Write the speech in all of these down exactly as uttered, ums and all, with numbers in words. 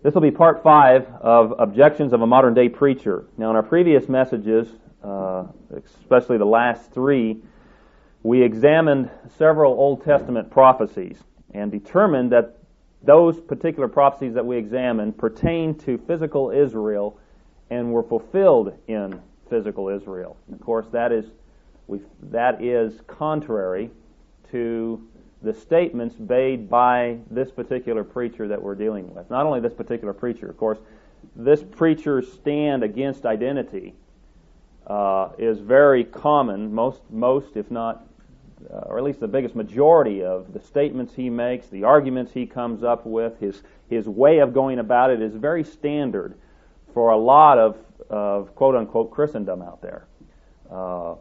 This will be part five of Objections of a Modern Day Preacher. Now, in our previous messages, uh, especially the last three, we examined several Old Testament prophecies and determined that those particular prophecies that we examined pertain to physical Israel and were fulfilled in physical Israel. And of course, that is we that is contrary to the statements made by this particular preacher that we're dealing with. Not only this particular preacher, of course, this preacher's stand against identity uh, is very common. Most, most, if not, uh, or at least the biggest majority of the statements he makes, the arguments he comes up with, his his way of going about it is very standard for a lot of, of quote unquote Christendom out there. Uh,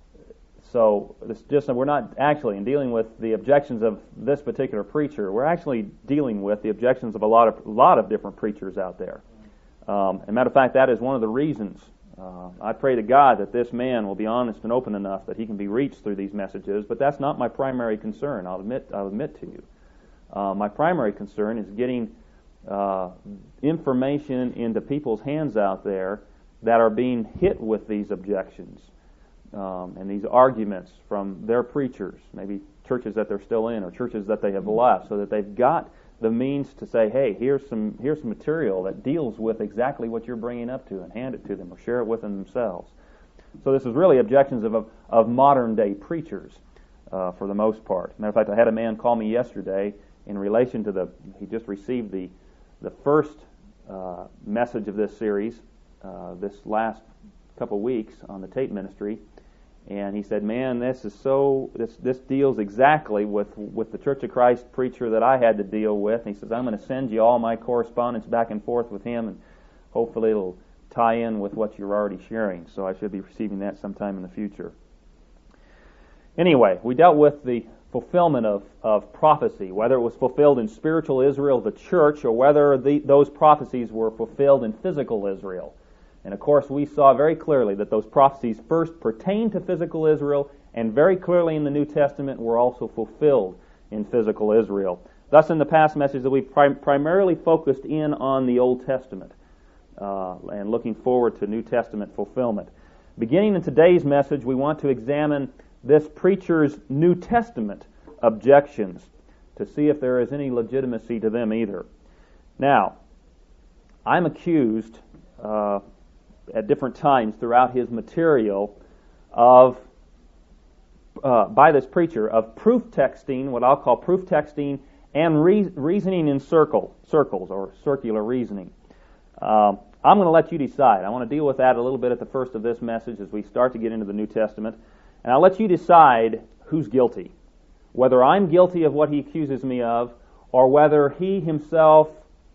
So it's just we're not actually in dealing with the objections of this particular preacher. We're actually dealing with the objections of a lot of a lot of different preachers out there. Um, as a matter of fact, that is one of the reasons. Uh, I pray to God that this man will be honest and open enough that he can be reached through these messages. But that's not my primary concern. I'll admit. I'll admit to you. Uh, my primary concern is getting uh, information into people's hands out there that are being hit with these objections. Um, and these arguments from their preachers, maybe churches that they're still in or churches that they have left, so that they've got the means to say, hey, here's some here's some material that deals with exactly what you're bringing up to, and hand it to them or share it with them themselves. So this is really objections of of, of modern day preachers uh, for the most part. Matter of fact, I had a man call me yesterday in relation to the he just received the the first uh, message of this series uh, this last couple weeks on the tape ministry. And he said, man, this is so, this this deals exactly with, with the Church of Christ preacher that I had to deal with. And he says, I'm going to send you all my correspondence back and forth with him, and hopefully it'll tie in with what you're already sharing. So I should be receiving that sometime in the future. Anyway, we dealt with the fulfillment of, of prophecy, whether it was fulfilled in spiritual Israel, the church, or whether the, those prophecies were fulfilled in physical Israel. And of course, we saw very clearly that those prophecies first pertained to physical Israel, and very clearly in the New Testament were also fulfilled in physical Israel. Thus, in the past message, that we prim- primarily focused in on the Old Testament uh, and looking forward to New Testament fulfillment. Beginning in today's message, we want to examine this preacher's New Testament objections to see if there is any legitimacy to them either. Now, I'm accused Uh, at different times throughout his material of, uh, by this preacher, of proof texting, what I'll call proof texting, and re- reasoning in circle, circles, or circular reasoning. Um, I'm going to let you decide. I want to deal with that a little bit at the first of this message as we start to get into the New Testament, and I'll let you decide who's guilty, whether I'm guilty of what he accuses me of, or whether he himself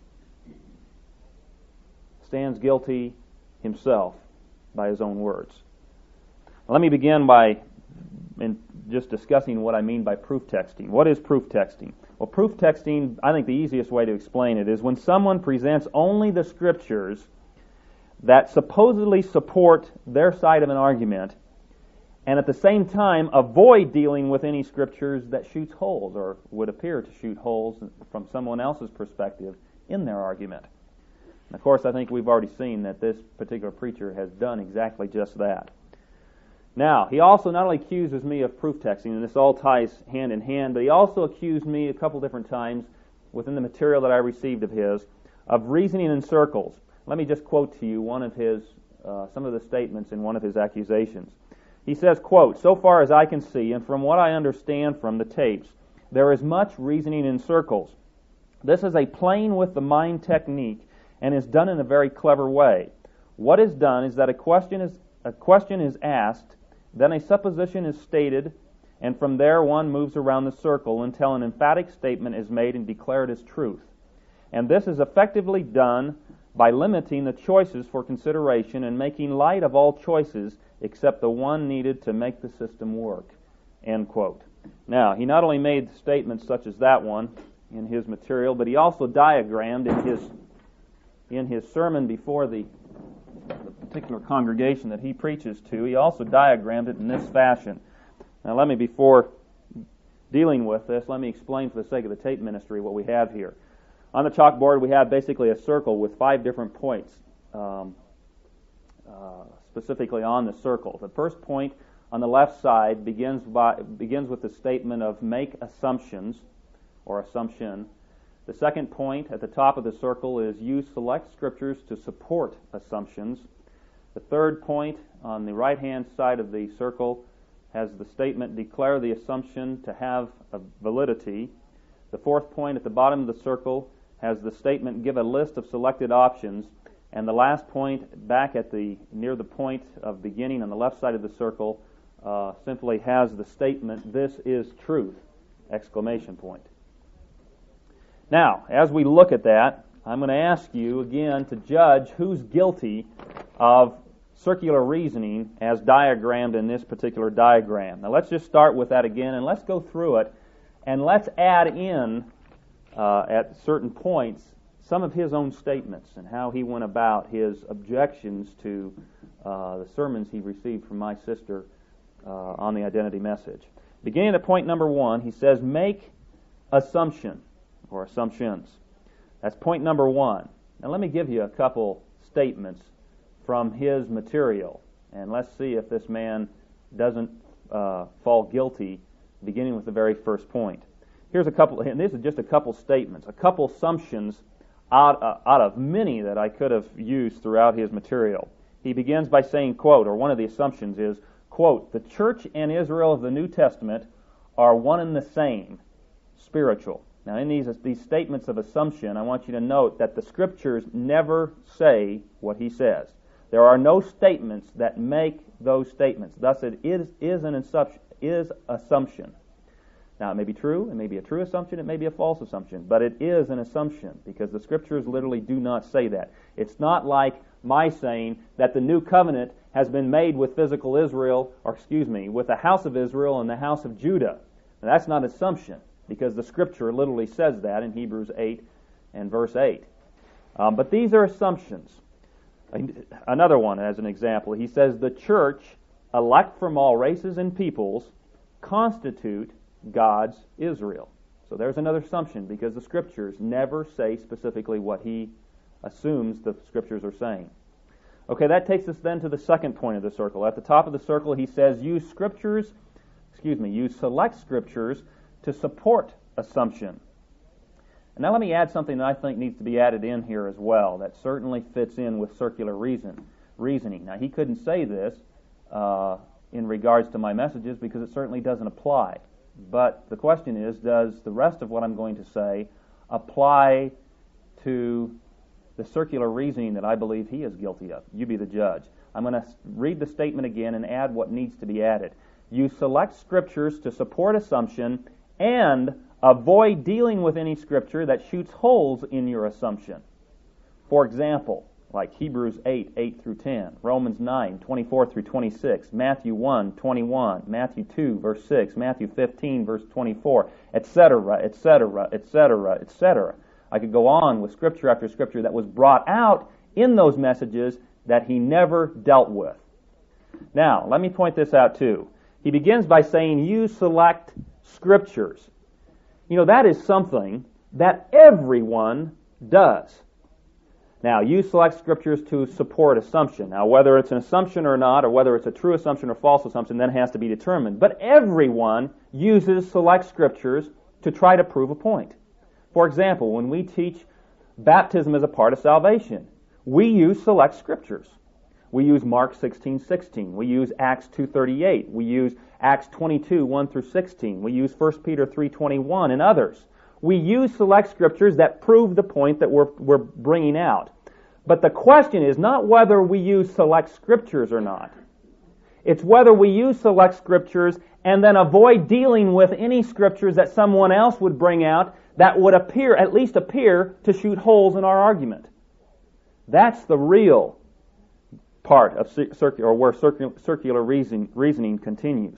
stands guilty himself by his own words. Let me begin by in just discussing what I mean by proof texting. What is proof texting? Well, proof texting, I think the easiest way to explain it is when someone presents only the scriptures that supposedly support their side of an argument, and at the same time avoid dealing with any scriptures that shoots holes or would appear to shoot holes from someone else's perspective in their argument. Of course, I think we've already seen that this particular preacher has done exactly just that. Now, he also not only accuses me of proof texting, and this all ties hand in hand, but he also accused me a couple different times within the material that I received of his of reasoning in circles. Let me just quote to you one of his, uh, some of the statements in one of his accusations. He says, quote, "So far as I can see, and from what I understand from the tapes, there is much reasoning in circles. This is a playing with the mind technique, and is done in a very clever way. What is done is that a question is a question is asked, then a supposition is stated, and from there one moves around the circle until an emphatic statement is made and declared as truth. And this is effectively done by limiting the choices for consideration and making light of all choices except the one needed to make the system work." End quote. Now, he not only made statements such as that one in his material, but he also diagrammed in his in his sermon before the, the particular congregation that he preaches to, he also diagrammed it in this fashion. Now let me, before dealing with this, let me explain for the sake of the tape ministry what we have here. On the chalkboard, we have basically a circle with five different points, um, uh, specifically on the circle. The first point on the left side begins by begins with the statement of make assumptions, or assumption. The second point at the top of the circle is use select scriptures to support assumptions. The third point on the right-hand side of the circle has the statement declare the assumption to have a validity. The fourth point at the bottom of the circle has the statement give a list of selected options. And the last point back at the near the point of beginning on the left side of the circle uh, simply has the statement this is truth! Exclamation point. Now, as we look at that, I'm going to ask you again to judge who's guilty of circular reasoning as diagrammed in this particular diagram. Now let's just start with that again, and let's go through it, and let's add in uh, at certain points some of his own statements and how he went about his objections to uh, the sermons he received from my sister uh, on the identity message. Beginning at point number one, he says, make assumption, or assumptions. That's point number one. Now let me give you a couple statements from his material, and let's see if this man doesn't uh, fall guilty, beginning with the very first point. Here's a couple, and this is just a couple statements, a couple assumptions out, uh, out of many that I could have used throughout his material. He begins by saying, quote, or one of the assumptions is, quote, the church and Israel of the New Testament are one and the same, spiritual. Now, in these these statements of assumption, I want you to note that the Scriptures never say what he says. There are no statements that make those statements. Thus, it is is an assumption. Is assumption. Now, it may be true. It may be a true assumption. It may be a false assumption. But it is an assumption because the Scriptures literally do not say that. It's not like my saying that the new covenant has been made with physical Israel, or excuse me, with the house of Israel and the house of Judah. Now, that's not assumption, because the Scripture literally says that in Hebrews eight and verse eight. Um, but these are assumptions. Another one, as an example, he says, the church, elect from all races and peoples, constitute God's Israel. So there's another assumption, because the Scriptures never say specifically what he assumes the Scriptures are saying. Okay, that takes us then to the second point of the circle. At the top of the circle, he says, use Scriptures, excuse me, use select Scriptures to support assumption. And now let me add something that I think needs to be added in here as well that certainly fits in with circular reason, reasoning. Now, he couldn't say this uh, in regards to my messages because it certainly doesn't apply. But the question is, does the rest of what I'm going to say apply to the circular reasoning that I believe he is guilty of? You be the judge. I'm going to read the statement again and add what needs to be added. You select Scriptures to support assumption and avoid dealing with any Scripture that shoots holes in your assumption. For example, like Hebrews eight, eight through ten, Romans nine, twenty-four through twenty-six, Matthew one, twenty-one, Matthew two, verse six, Matthew fifteen, verse twenty-four, et cetera, et cetera, et cetera, et cetera. I could go on with Scripture after Scripture that was brought out in those messages that he never dealt with. Now, let me point this out too. He begins by saying, you select Scriptures. You know, that is something that everyone does. Now, you select Scriptures to support assumption. Now, whether it's an assumption or not, or whether it's a true assumption or false assumption, then has to be determined. But everyone uses select Scriptures to try to prove a point. For example, when we teach baptism as a part of salvation, we use select Scriptures. We use Mark sixteen sixteen. We use Acts two thirty-eight. We use Acts twenty-two, one through sixteen. We use First Peter three twenty-one and others. We use select Scriptures that prove the point that we're, we're bringing out. But the question is not whether we use select Scriptures or not. It's whether we use select Scriptures and then avoid dealing with any Scriptures that someone else would bring out that would appear, at least appear, to shoot holes in our argument. That's the real part of circular, or where circular, circular reason, reasoning continues.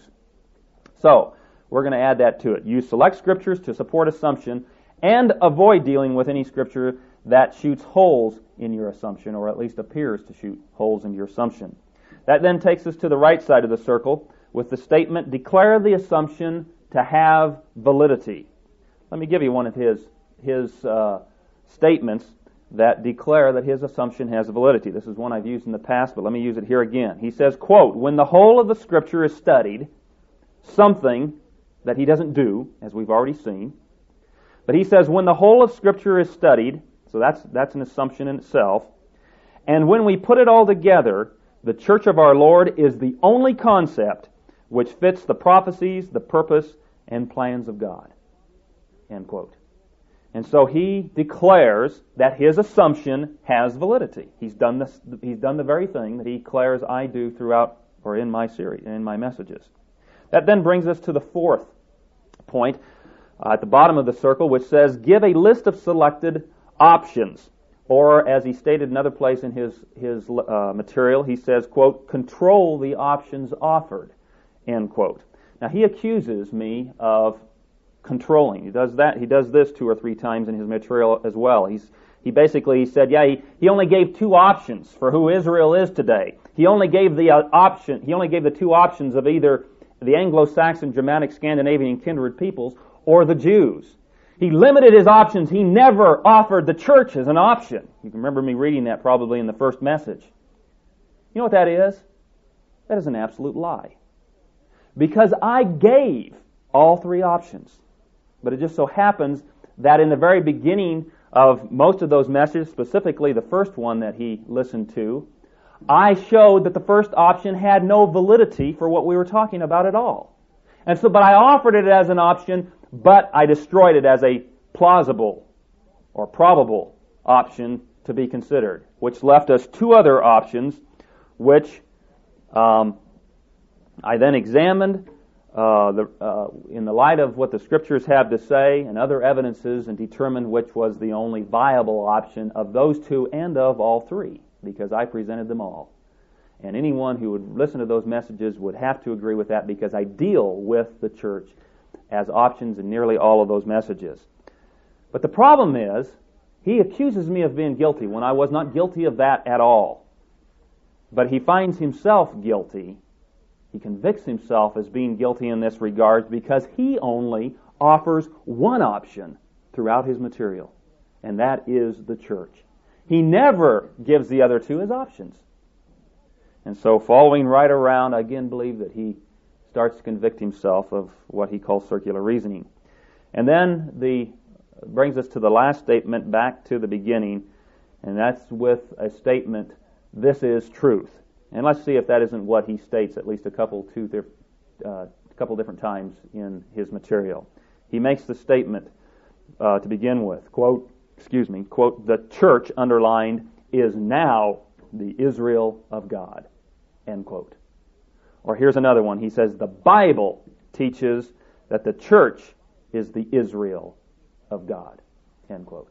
So, we're going to add that to it. Use select Scriptures to support assumption and avoid dealing with any Scripture that shoots holes in your assumption, or at least appears to shoot holes in your assumption. That then takes us to the right side of the circle with the statement, declare the assumption to have validity. Let me give you one of his, his uh, statements that declare that his assumption has validity. This is one I've used in the past, but let me use it here again. He says, quote, when the whole of the Scripture is studied, something that he doesn't do, as we've already seen, but he says when the whole of Scripture is studied, so that's that's an assumption in itself, and when we put it all together, the Church of our Lord is the only concept which fits the prophecies, the purpose, and plans of God. End quote. And so he declares that his assumption has validity. He's done this. He's done the very thing that he declares I do throughout or in my series, in my messages. That then brings us to the fourth point uh, at the bottom of the circle, which says, give a list of selected options. Or, as he stated another place in his his uh, material, he says, quote, control the options offered, end quote. Now, he accuses me of controlling. He does that. He does this two or three times in his material as well. He's he basically said, yeah, he, he only gave two options for who Israel is today. He only gave the uh, option. He only gave the two options of either the Anglo-Saxon, Germanic, Scandinavian kindred peoples or the Jews. He limited his options. He never offered the church as an option. You can remember me reading that probably in the first message. You know what that is? That is an absolute lie. Because I gave all three options. But it just so happens that in the very beginning of most of those messages, specifically the first one that he listened to, I showed that the first option had no validity for what we were talking about at all. And so, but I offered it as an option, but I destroyed it as a plausible or probable option to be considered, which left us two other options, which um, I then examined uh, the, uh, in the light of what the Scriptures have to say and other evidences, and determined which was the only viable option of those two and of all three, because I presented them all. And anyone who would listen to those messages would have to agree with that, because I deal with the church as options in nearly all of those messages. But the problem is, he accuses me of being guilty when I was not guilty of that at all. But he finds himself guilty. He convicts himself as being guilty in this regard because he only offers one option throughout his material, and that is the church. He never gives the other two as options. And so, following right around, I again believe that he starts to convict himself of what he calls circular reasoning. And then the brings us to the last statement, back to the beginning, and that's with a statement, this is truth. And let's see if that isn't what he states at least a couple, two, uh, couple different times in his material. He makes the statement uh, to begin with, quote, excuse me, quote, the church, underlined, is now the Israel of God, end quote. Or here's another one. He says, the Bible teaches that the church is the Israel of God, end quote.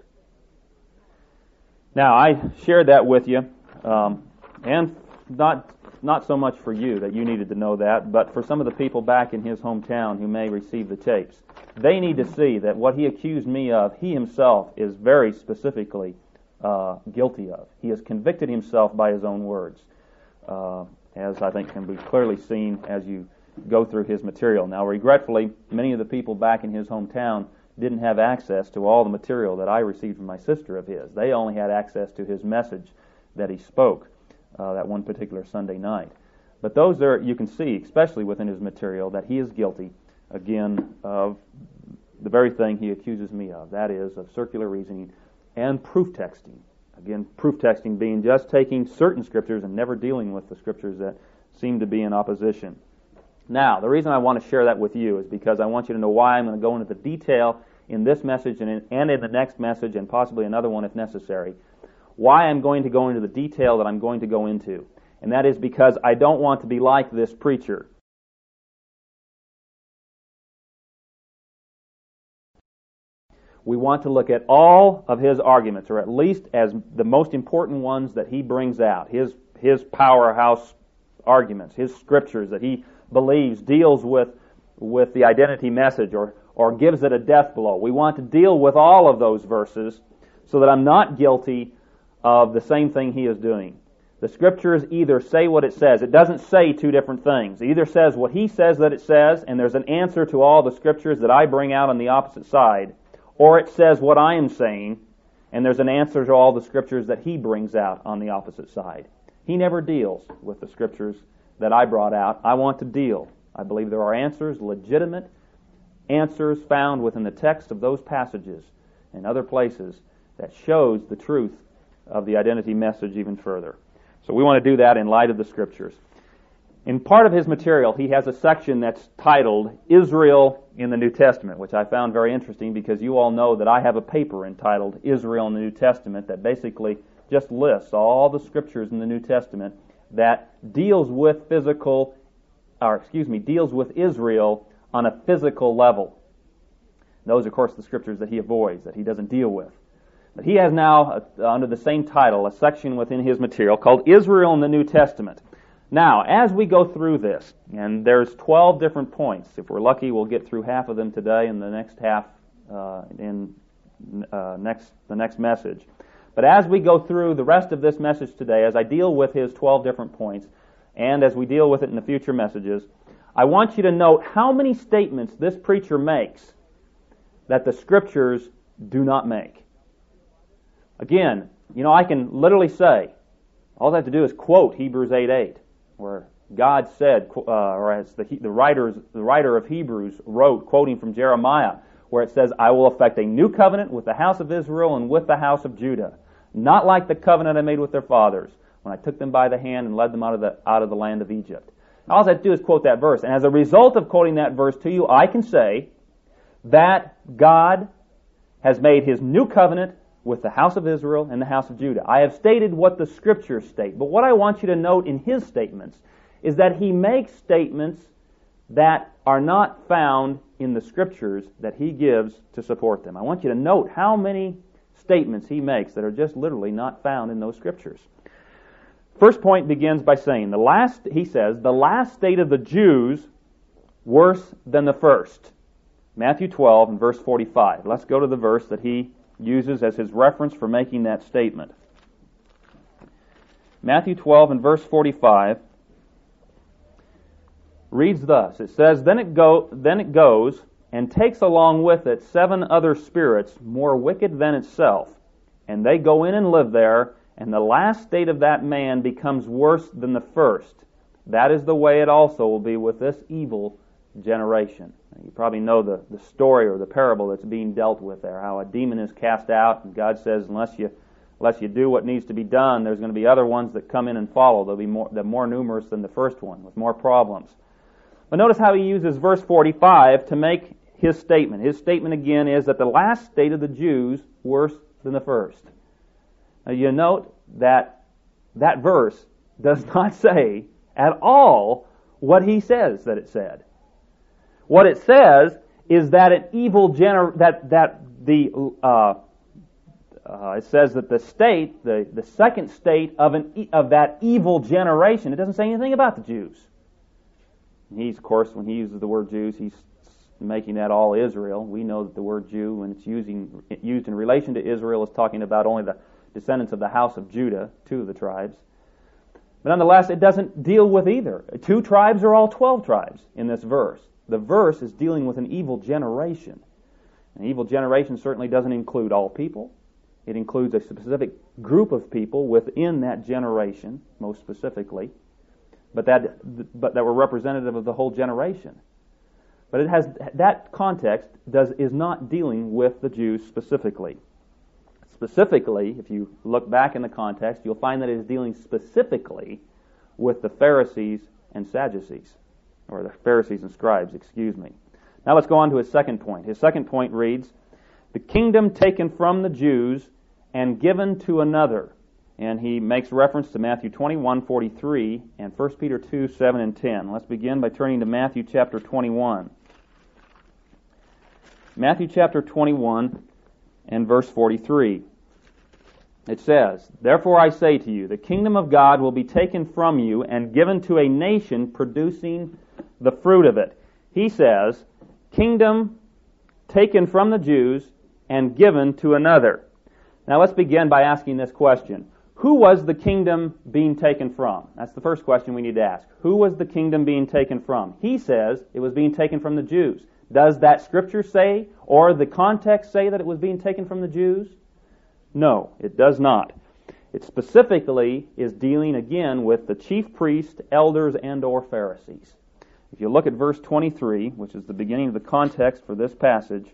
Now, I shared that with you, um, and not not so much for you that you needed to know that, but for some of the people back in his hometown who may receive the tapes. They need to see that what he accused me of, he himself is very specifically uh, guilty of. He has convicted himself by his own words, uh, as I think can be clearly seen as you go through his material. Now, regretfully, many of the people back in his hometown didn't have access to all the material that I received from my sister of his. They only had access to his message that he spoke uh, that one particular Sunday night. But those are, you can see, especially within his material, that he is guilty, again, of the very thing he accuses me of, that is, of circular reasoning and proof texting. Again, proof texting being just taking certain scriptures and never dealing with the scriptures that seem to be in opposition. Now, the reason I want to share that with you is because I want you to know why I'm going to go into the detail in this message and in, and in the next message and possibly another one if necessary. Why I'm going to go into the detail that I'm going to go into. And that is because I don't want to be like this preacher. We want to look at all of his arguments, or at least as the most important ones that he brings out, his his powerhouse arguments, his scriptures that he believes deals with with the identity message or or gives it a death blow. We want to deal with all of those verses so that I'm not guilty of the same thing he is doing. The scriptures either say what it says. It doesn't say two different things. It either says what he says that it says, and there's an answer to all the scriptures that I bring out on the opposite side, or it says what I am saying, and there's an answer to all the Scriptures that he brings out on the opposite side. He never deals with the Scriptures that I brought out. I want to deal. I believe there are answers, legitimate answers found within the text of those passages and other places that shows the truth of the identity message even further. So we want to do that in light of the Scriptures. In part of his material, he has a section that's titled Israel in the New Testament, which I found very interesting because you all know that I have a paper entitled Israel in the New Testament that basically just lists all the Scriptures in the New Testament that deals with physical, or excuse me, deals with Israel on a physical level. Those, of course, the Scriptures that he avoids, that he doesn't deal with. But he has now, uh, under the same title, a section within his material called Israel in the New Testament. Now, as we go through this, and there's twelve different points. If we're lucky, we'll get through half of them today, and the next half uh, in uh, next the next message. But as we go through the rest of this message today, as I deal with his twelve different points, and as we deal with it in the future messages, I want you to note how many statements this preacher makes that the Scriptures do not make. Again, you know, I can literally say, all I have to do is quote Hebrews eight eight, where God said, uh, or as the, the, writers, the writer of Hebrews wrote, quoting from Jeremiah, where it says, I will effect a new covenant with the house of Israel and with the house of Judah, not like the covenant I made with their fathers, when I took them by the hand and led them out of the, out of the land of Egypt. All I have to do is quote that verse. And as a result of quoting that verse to you, I can say that God has made his new covenant with the house of Israel and the house of Judah. I have stated what the Scriptures state, but what I want you to note in his statements is that he makes statements that are not found in the Scriptures that he gives to support them. I want you to note how many statements he makes that are just literally not found in those Scriptures. First point begins by saying, the last, he says, the last state of the Jews worse than the first. Matthew twelve and verse forty-five. Let's go to the verse that he uses as his reference for making that statement. Matthew twelve and verse forty-five reads thus. It says, Then it go then it goes and takes along with it seven other spirits more wicked than itself, and they go in and live there, and the last state of that man becomes worse than the first. That is the way it also will be with this evil generation. You probably know the, the story or the parable that's being dealt with there, how a demon is cast out, and God says, unless you unless you do what needs to be done, there's going to be other ones that come in and follow. They'll be more, they're more numerous than the first one, with more problems. But notice how he uses verse forty-five to make his statement. His statement again is that the last state of the Jews worse than the first. Now you note that that verse does not say at all what he says that it said. What it says is that an evil gener- that that the uh, uh, it says that the state, the, the second state of an e- of that evil generation. It doesn't say anything about the Jews. And he's, of course, when he uses the word Jews, he's making that all Israel. We know that the word Jew, when it's using used in relation to Israel, is talking about only the descendants of the house of Judah, two of the tribes. But nonetheless, it doesn't deal with either. Two tribes or all twelve tribes in this verse. The verse is dealing with an evil generation. An evil generation certainly doesn't include all people. It includes a specific group of people within that generation, most specifically, but that but that were representative of the whole generation. But it has that context does is not dealing with the Jews specifically. Specifically, if you look back in the context, you'll find that it is dealing specifically with the Pharisees and Sadducees. Or the Pharisees and scribes, excuse me. Now let's go on to his second point. His second point reads, the kingdom taken from the Jews and given to another. And he makes reference to Matthew twenty-one forty-three and First Peter two seven and ten. Let's begin by turning to Matthew chapter twenty-one. Matthew chapter twenty-one and verse forty-three. It says, Therefore I say to you, the kingdom of God will be taken from you and given to a nation producing the fruit of it. He says, kingdom taken from the Jews and given to another. Now let's begin by asking this question. Who was the kingdom being taken from? That's the first question we need to ask. Who was the kingdom being taken from? He says it was being taken from the Jews. Does that scripture say, or the context say that it was being taken from the Jews? No, it does not. It specifically is dealing again with the chief priests, elders, and or Pharisees. If you look at verse twenty-three, which is the beginning of the context for this passage,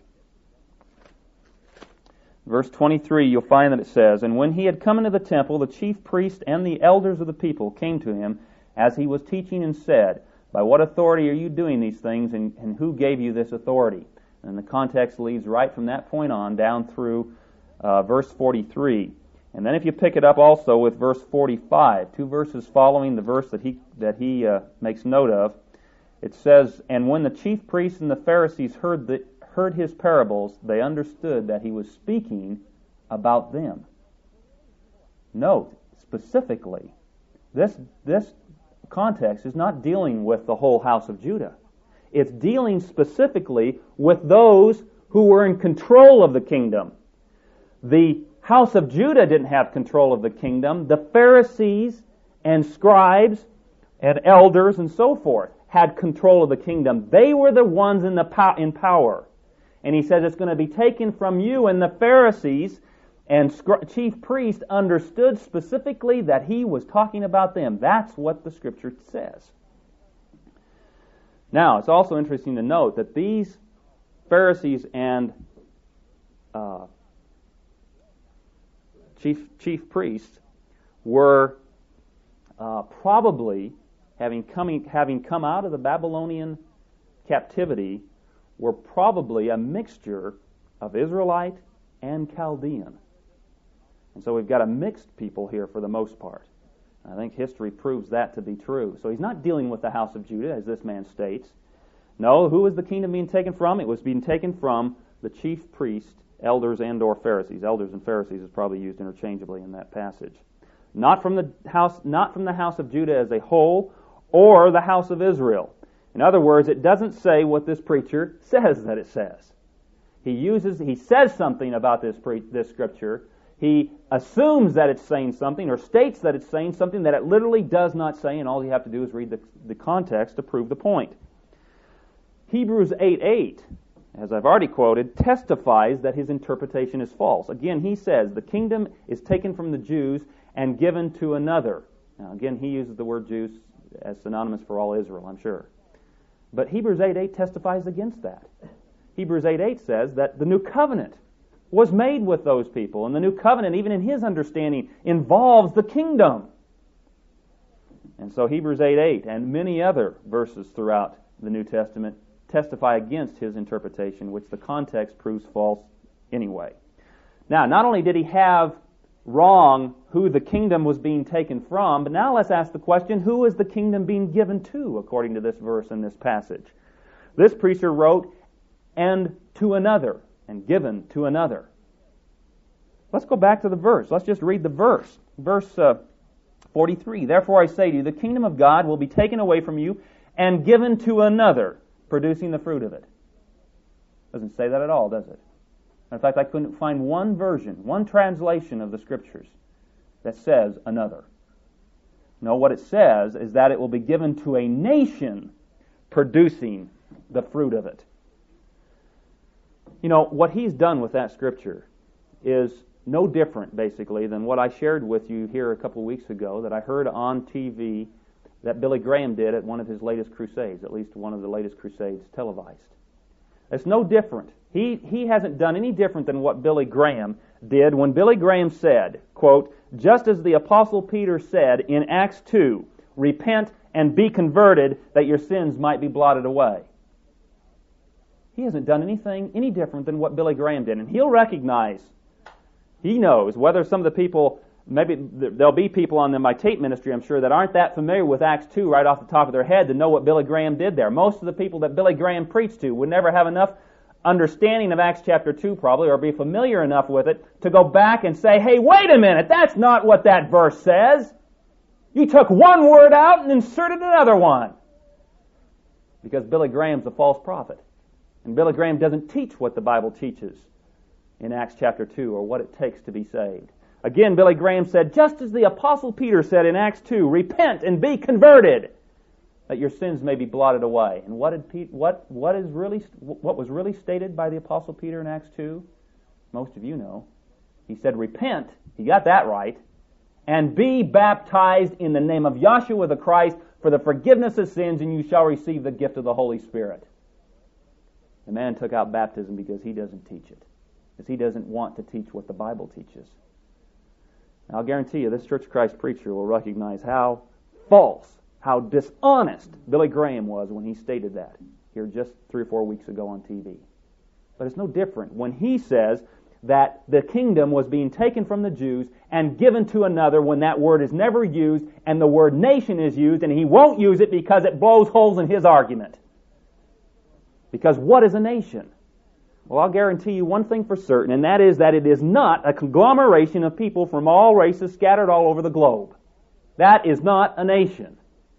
verse twenty-three, you'll find that it says, "And when he had come into the temple, the chief priest and the elders of the people came to him as he was teaching and said, 'By what authority are you doing these things, and, and who gave you this authority?'" And the context leads right from that point on down through uh, verse forty-three. And then if you pick it up also with verse forty-five, two verses following the verse that he that he uh, makes note of, it says, "And when the chief priests and the Pharisees heard the, heard his parables, they understood that he was speaking about them." Note, specifically, this this context is not dealing with the whole house of Judah. It's dealing specifically with those who were in control of the kingdom. The house of Judah didn't have control of the kingdom. The Pharisees and scribes and elders and so forth had control of the kingdom. They were the ones in the po- in power. And he says it's going to be taken from you. And the Pharisees and scri- chief priests understood specifically that he was talking about them. That's what the Scripture says. Now, it's also interesting to note that these Pharisees and uh, chief chief priests were uh, probably having coming having come out of the Babylonian captivity, were probably a mixture of Israelite and Chaldean. And so we've got a mixed people here for the most part. I think history proves that to be true. So he's not dealing with the house of Judah, as this man states. No, who was the kingdom being taken from? It was being taken from the chief priests, elders, and or Pharisees. Elders and Pharisees is probably used interchangeably in that passage. Not from the house, not from the house of Judah as a whole, or the house of Israel. In other words, it doesn't say what this preacher says that it says. He uses, he says something about this pre, this scripture. He assumes that it's saying something, or states that it's saying something that it literally does not say, and all you have to do is read the, the context to prove the point. Hebrews eight eight, as I've already quoted, testifies that his interpretation is false. Again, he says, the kingdom is taken from the Jews and given to another. Now, again, he uses the word Jews as synonymous for all Israel, I'm sure. But Hebrews eight eight testifies against that. Hebrews eight eight says that the new covenant was made with those people, and the new covenant, even in his understanding, involves the kingdom. And so Hebrews eight eight and many other verses throughout the New Testament testify against his interpretation, which the context proves false anyway. Now, not only did he have wrong who the kingdom was being taken from, but now let's ask the question, who is the kingdom being given to, according to this verse in this passage? This preacher wrote, and to another, and given to another. Let's go back to the verse. Let's just read the verse. Verse uh, forty-three, "Therefore I say to you, the kingdom of God will be taken away from you and given to another, producing the fruit of it." Doesn't say that at all, does it? In fact, I couldn't find one version, one translation of the Scriptures that says another. No, what it says is that it will be given to a nation producing the fruit of it. You know, what he's done with that Scripture is no different, basically, than what I shared with you here a couple of weeks ago that I heard on T V that Billy Graham did at one of his latest crusades, at least one of the latest crusades televised. It's no different. He he hasn't done any different than what Billy Graham did when Billy Graham said, quote, "Just as the Apostle Peter said in Acts two, repent and be converted that your sins might be blotted away." He hasn't done anything any different than what Billy Graham did. And he'll recognize, he knows, whether some of the people, maybe there'll be people on the My Tape ministry, I'm sure, that aren't that familiar with Acts two right off the top of their head to know what Billy Graham did there. Most of the people that Billy Graham preached to would never have enough understanding of Acts chapter two probably, or be familiar enough with it, to go back and say, hey, wait a minute, that's not what that verse says. You took one word out and inserted another one. Because Billy Graham's a false prophet. And Billy Graham doesn't teach what the Bible teaches in Acts chapter two, or what it takes to be saved. Again, Billy Graham said, just as the Apostle Peter said in Acts two, repent and be converted, that your sins may be blotted away. And what did Pete, what what is really what was really stated by the Apostle Peter in Acts two? Most of you know. He said, repent, he got that right, and be baptized in the name of Yahshua the Christ for the forgiveness of sins, and you shall receive the gift of the Holy Spirit. The man took out baptism because he doesn't teach it, because he doesn't want to teach what the Bible teaches. Now, I'll guarantee you, this Church of Christ preacher will recognize how false, how dishonest Billy Graham was when he stated that here just three or four weeks ago on T V. But it's no different when he says that the kingdom was being taken from the Jews and given to another when that word is never used and the word nation is used, and he won't use it because it blows holes in his argument. Because what is a nation? Well, I'll guarantee you one thing for certain, and that is that it is not a conglomeration of people from all races scattered all over the globe. That is not a nation.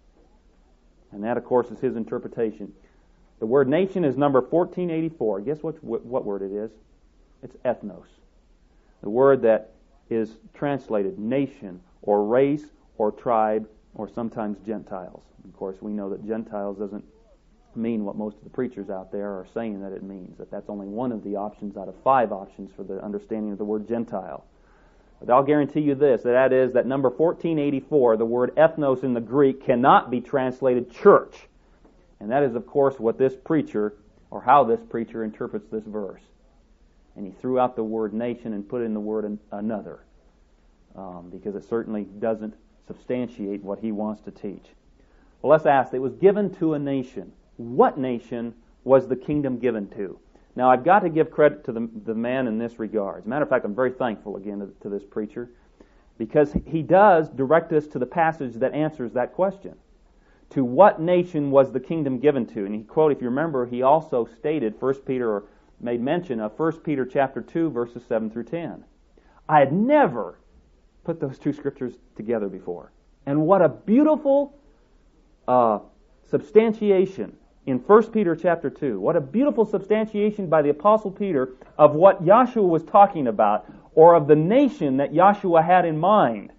And that, of course, is his interpretation. The word nation is number fourteen eighty-four. Guess what, what word it is? It's ethnos. The word that is translated nation or race or tribe or sometimes Gentiles. Of course, we know that Gentiles doesn't mean what most of the preachers out there are saying that it means, that that's only one of the options out of five options for the understanding of the word Gentile. But I'll guarantee you this, that that is that number fourteen eighty-four, the word ethnos in the Greek, cannot be translated church. And that is, of course, what this preacher, or how this preacher interprets this verse. And he threw out the word nation and put in the word an, another, um, because it certainly doesn't substantiate what he wants to teach. Well, let's ask, it was given to a nation. What nation was the kingdom given to? Now, I've got to give credit to the, the man in this regard. As a matter of fact, I'm very thankful again to, to this preacher, because he does direct us to the passage that answers that question. To what nation was the kingdom given to? And he quote, if you remember, he also stated, First Peter, or made mention of First Peter chapter two, verses seven through ten. I had never put those two scriptures together before. And what a beautiful uh, substantiation in First Peter chapter two. What a beautiful substantiation by the Apostle Peter of what Yahshua was talking about, or of the nation that Yahshua had in mind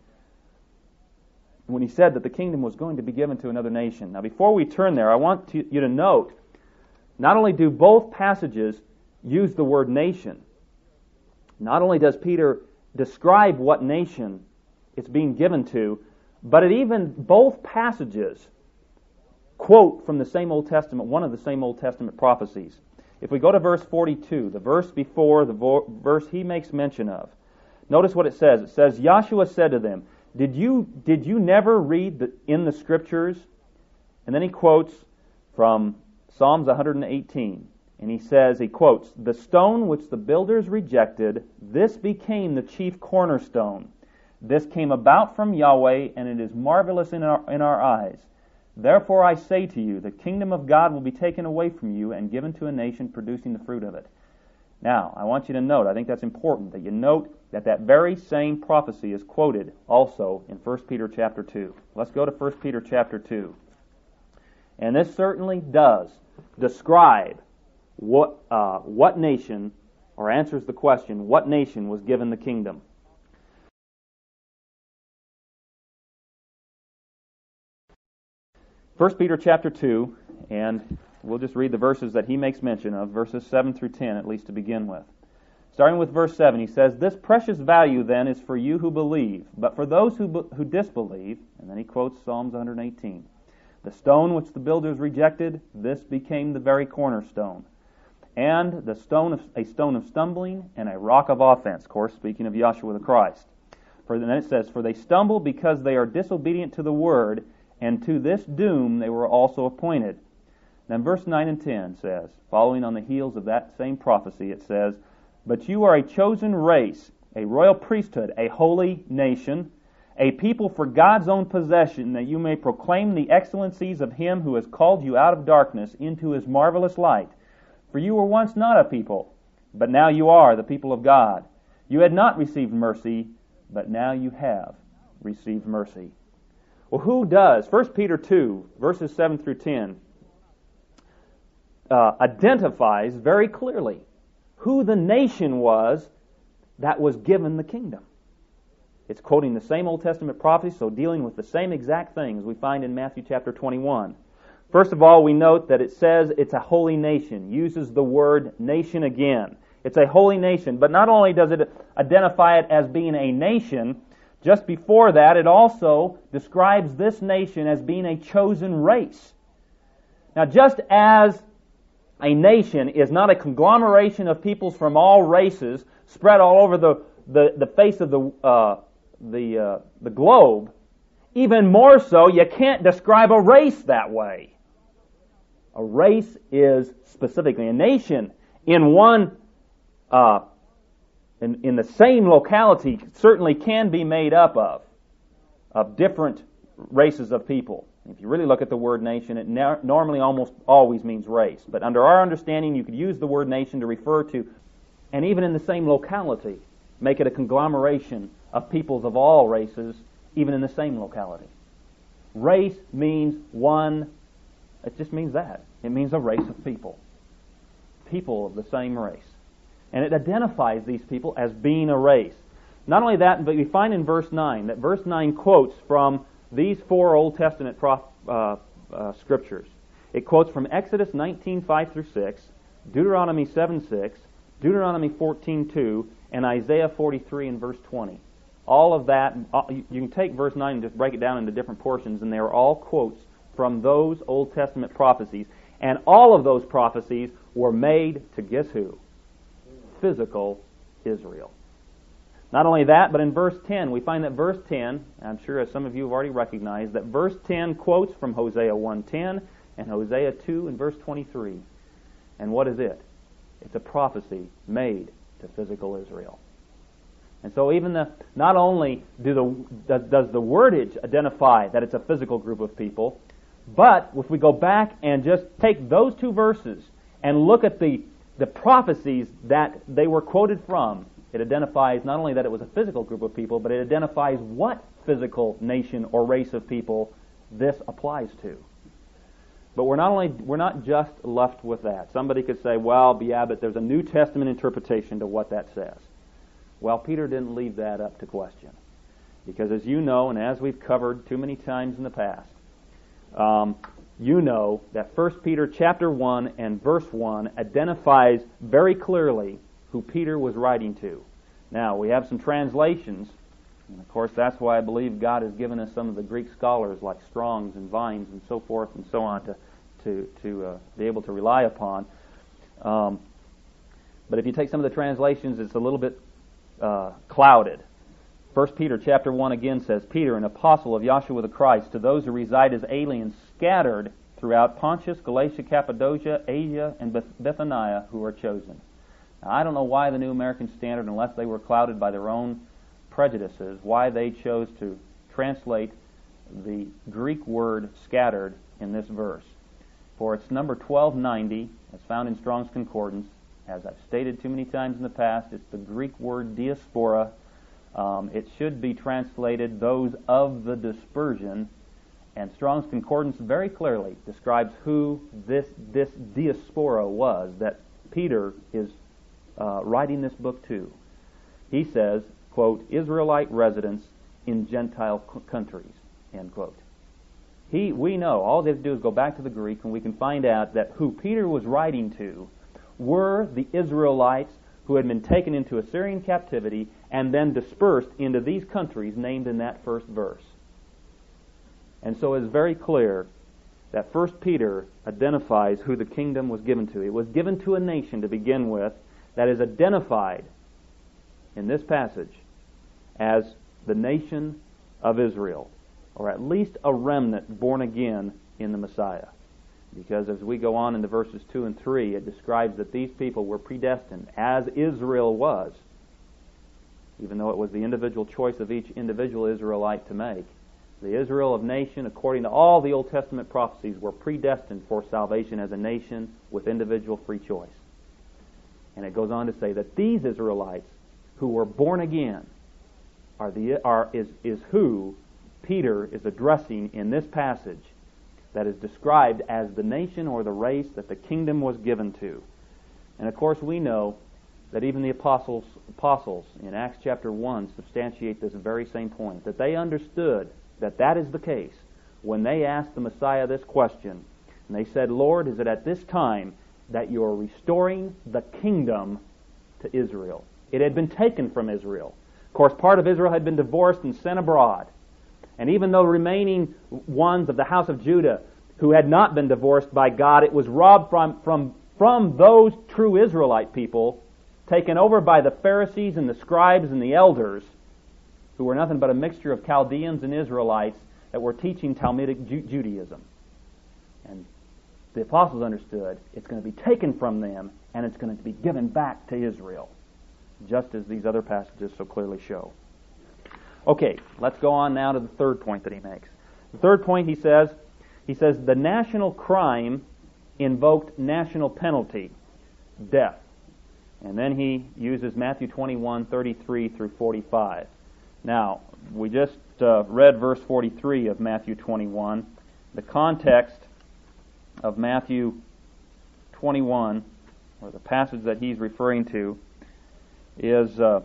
when he said that the kingdom was going to be given to another nation. Now, before we turn there, I want to, you to note, not only do both passages use the word nation, not only does Peter describe what nation it's being given to, but it even, both passages quote from the same Old Testament, one of the same Old Testament prophecies. If we go to verse forty-two, the verse before the vo- verse he makes mention of, notice what it says. It says, Yahshua said to them, Did you did you never read the, in the Scriptures? And then he quotes from Psalms one eighteen. And he says, he quotes, The stone which the builders rejected, this became the chief cornerstone. This came about from Yahweh, and it is marvelous in our, in our eyes. Therefore I say to you, the kingdom of God will be taken away from you and given to a nation producing the fruit of it. Now, I want you to note, I think that's important, that you note that that very same prophecy is quoted also in First Peter chapter two. Let's go to First Peter chapter two. And this certainly does describe what uh, what nation, or answers the question, what nation was given the kingdom. First Peter chapter two, and we'll just read the verses that he makes mention of, verses seven through ten at least to begin with. Starting with verse seven, he says, This precious value then is for you who believe, but for those who who disbelieve, and then he quotes Psalms one eighteen, The stone which the builders rejected, this became the very cornerstone. And the stone of, a stone of stumbling and a rock of offense. Of course, speaking of Yahshua the Christ. For then it says, For they stumble because they are disobedient to the word, and to this doom they were also appointed. Then verse nine and ten says, following on the heels of that same prophecy, it says, But you are a chosen race, a royal priesthood, a holy nation, a people for God's own possession, that you may proclaim the excellencies of Him who has called you out of darkness into His marvelous light. For you were once not a people, but now you are the people of God. You had not received mercy, but now you have received mercy. Well, who does? First Peter two, verses seven through ten, uh, identifies very clearly who the nation was that was given the kingdom. It's quoting the same Old Testament prophecy, so dealing with the same exact things we find in Matthew chapter twenty-one. First of all, we note that it says it's a holy nation, uses the word nation again. It's a holy nation. But not only does it identify it as being a nation, just before that, it also describes this nation as being a chosen race. Now, just as a nation is not a conglomeration of peoples from all races spread all over the, the, the face of the, uh, the, uh, the globe, even more so, you can't describe a race that way. A race is specifically a nation in one, uh, in, in the same locality, certainly can be made up of, of different races of people. If you really look at the word nation, it ne- normally almost always means race. But under our understanding, you could use the word nation to refer to, and even in the same locality, make it a conglomeration of peoples of all races, even in the same locality. Race means one, it just means that. It means a race of people. People of the same race. And it identifies these people as being a race. Not only that, but we find in verse nine, that verse nine quotes from these four Old Testament prof, uh, uh, scriptures. It quotes from Exodus nineteen, five through six, Deuteronomy seven, six, Deuteronomy fourteen, two, and Isaiah forty-three and verse twenty. All of that, you can take verse nine and just break it down into different portions, and they are all quotes from those Old Testament prophecies. And all of those prophecies were made to, guess who? Physical Israel. Not only that, but in verse ten, we find that verse ten, I'm sure as some of you have already recognized, that verse ten quotes from Hosea one ten and Hosea two and verse twenty-three. And what is it? It's a prophecy made to physical Israel. And so even the, not only do the, does, does the wordage identify that it's a physical group of people, but if we go back and just take those two verses and look at the, the prophecies that they were quoted from, it identifies not only that it was a physical group of people, but it identifies what physical nation or race of people this applies to. But we're not only we're not just left with that. Somebody could say, well, yeah, but there's a New Testament interpretation to what that says. Well, Peter didn't leave that up to question. Because as you know, and as we've covered too many times in the past, um, you know that First Peter chapter one and verse one identifies very clearly who Peter was writing to. Now, we have some translations, and of course that's why I believe God has given us some of the Greek scholars like Strong's and Vines and so forth and so on to to, to uh, be able to rely upon. Um, but if you take some of the translations, it's a little bit uh, clouded. First Peter chapter one again says, Peter, an apostle of Yahshua the Christ, to those who reside as aliens scattered throughout Pontus, Galatia, Cappadocia, Asia, and Bithynia, who are chosen. Now, I don't know why the New American Standard, unless they were clouded by their own prejudices, why they chose to translate the Greek word scattered in this verse. For it's number twelve ninety, as found in Strong's Concordance. As I've stated too many times in the past, it's the Greek word diaspora. Um, it should be translated those of the dispersion, and Strong's Concordance very clearly describes who this this diaspora was that Peter is uh, writing this book to. He says, quote, Israelite residents in Gentile c- countries, end quote. He, we know, all they have to do is go back to the Greek and we can find out that who Peter was writing to were the Israelites who had been taken into Assyrian captivity and then dispersed into these countries named in that first verse. And so it's very clear that First Peter identifies who the kingdom was given to. It was given to a nation to begin with that is identified in this passage as the nation of Israel, or at least a remnant born again in the Messiah. Because as we go on into verses two and three, it describes that these people were predestined, as Israel was, even though it was the individual choice of each individual Israelite to make. The Israel of nation, according to all the Old Testament prophecies, were predestined for salvation as a nation with individual free choice. And it goes on to say that these Israelites who were born again are the are is is who Peter is addressing in this passage that is described as the nation or the race that the kingdom was given to. And of course we know that even the apostles apostles in Acts chapter one substantiate this very same point, that they understood that that is the case when they asked the Messiah this question. And they said, Lord, is it at this time that you're restoring the kingdom to Israel. It had been taken from Israel. Of course, part of Israel had been divorced and sent abroad. And even though remaining ones of the house of Judah who had not been divorced by God, it was robbed from, from, from those true Israelite people, taken over by the Pharisees and the scribes and the elders, who were nothing but a mixture of Chaldeans and Israelites that were teaching Talmudic Ju- Judaism. And the apostles understood it's going to be taken from them and it's going to be given back to Israel, just as these other passages so clearly show. Okay, let's go on now to the third point that he makes. The third point he says, he says the national crime invoked national penalty, death. And then he uses Matthew twenty-one, thirty-three through forty-five. Now, we just uh, read verse forty-three of Matthew twenty-one. The context of Matthew twenty-one, or the passage that he's referring to, is, uh,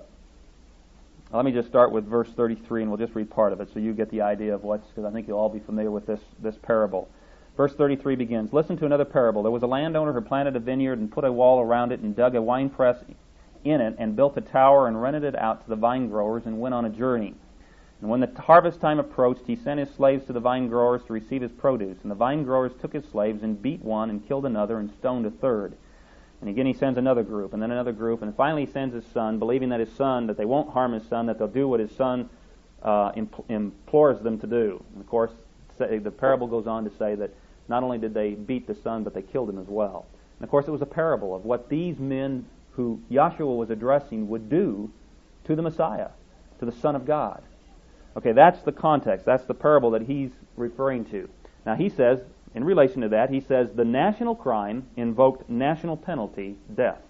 let me just start with verse thirty-three, and we'll just read part of it so you get the idea of what's, because I think you'll all be familiar with this, this parable. Verse thirty-three begins, "Listen to another parable. There was a landowner who planted a vineyard and put a wall around it and dug a winepress in it and built a tower and rented it out to the vine growers and went on a journey. And when the harvest time approached, he sent his slaves to the vine growers to receive his produce. And the vine growers took his slaves and beat one and killed another and stoned a third. And again he sends another group and then another group, and finally he sends his son, believing that his son, that they won't harm his son, that they'll do what his son uh, impl- implores them to do. And of course, the parable goes on to say that not only did they beat the son, but they killed him as well. And of course it was a parable of what these men who Yahshua was addressing would do to the Messiah, to the Son of God. Okay, that's the context. That's the parable that he's referring to. Now he says, in relation to that, he says the national crime invoked national penalty, death.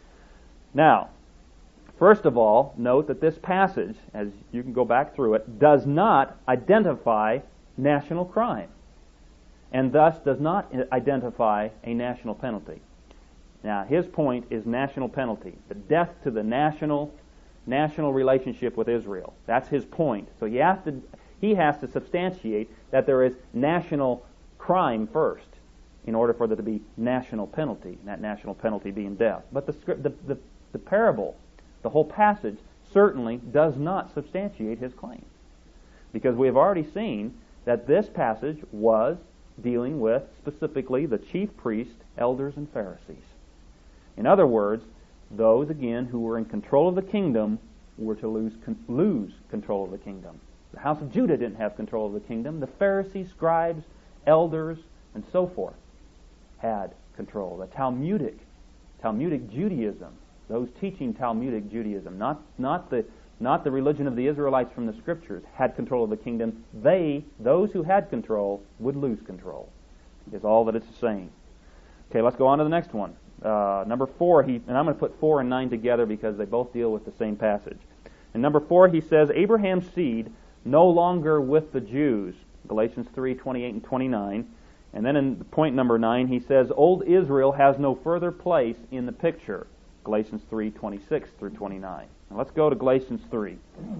Now, first of all, note that this passage, as you can go back through it, does not identify national crime, and thus does not identify a national penalty. Now, his point is national penalty, the death to the national national relationship with Israel. That's his point. So he has to he has to substantiate that there is national crime first in order for there to be national penalty, and that national penalty being death. But the script, the, the, the parable, the whole passage, certainly does not substantiate his claim, because we have already seen that this passage was dealing with specifically the chief priests, elders, and Pharisees. In other words, those, again, who were in control of the kingdom were to lose con- lose control of the kingdom. The house of Judah didn't have control of the kingdom. The Pharisees, scribes, elders, and so forth had control. The Talmudic, Talmudic Judaism, those teaching Talmudic Judaism, not, not, the, not the religion of the Israelites from the Scriptures, had control of the kingdom. They, those who had control, would lose control, is all that it's saying. Okay, let's go on to the next one. Uh, number four, he, and I'm going to put four and nine together because they both deal with the same passage. In number four, he says, Abraham's seed no longer with the Jews, Galatians three, twenty-eight and twenty-nine. And then in point number nine, he says, old Israel has no further place in the picture, Galatians three, twenty-six through twenty-nine. Now let's go to Galatians three